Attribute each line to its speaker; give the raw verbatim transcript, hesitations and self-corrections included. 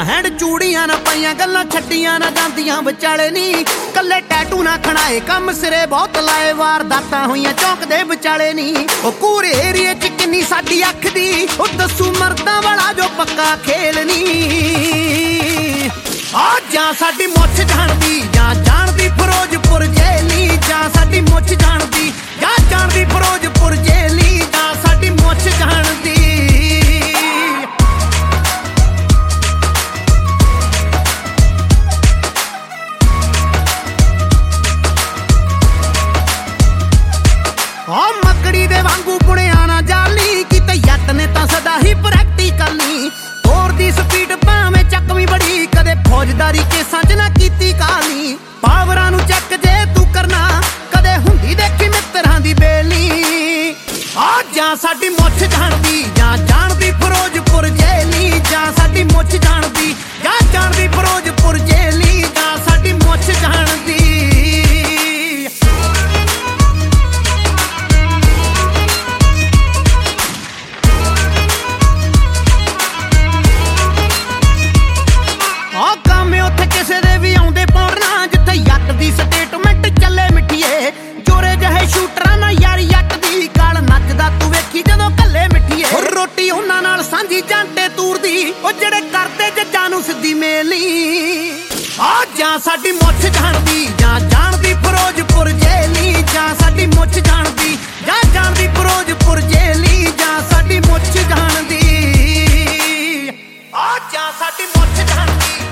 Speaker 1: hand चूड़ियां ना पाइयां गल्लां छड्डियां ना जांदियां विचाले नी कल्ले टैटू ना खड़ाए कम सिरे बहुत लाए वारदातां होईयां चौक दे विचाले नी ओ कूरे एरिए च किन्नी साडी अख दी ओ दस्सू मर्दां वाला जो पक्का खेल नी आ जां साडी मुੱਛ जाणदी जां जाणदी फिरोजपुर जेली जां साडी मुੱਛ जाणदी जां जाणदी फिरोजपुर जेली जां साडी मुੱਛ जाणदी आ मकड़ी दे वांगू बुणिया ना जाली किते जट ने तां सदा ही प्रैक्टिकल नी तोर दी स्पीड भावें चकवी बड़ी कदे फौजदारी केसां च ना कीती काली पावरां नू चैक जे तू करना कदे हुंदी देखी मित्रां दी बेली आ जां साडी मुੱਛ जाणदी जां जाणदी फिरोजपुर जेली जां साडी मुੱਛ जाणदी जां जाणदी फिरोजपुर जेली जां साडी मुੱਛ जाणदी स्टेटमेंट चले मिठिए जोरे जहे शूटरां ना यारी यट दी गल नचदा तू वेखी जदों कल्ले मिठिए रोटी उन्हां नाल सांझी जांटे तूर दी ओ जेड़े करदे जज्जां नू सिद्धी मेली आ जां साडी मुੱਛ जाणदी जां जाणदी फिरोजपुर जेली जां साडी मुੱਛ जाणदी जां जाणदी फिरोजपुर जेली जां साडी मुੱਛ जाणदी आ जां साडी मुੱਛ जाणदी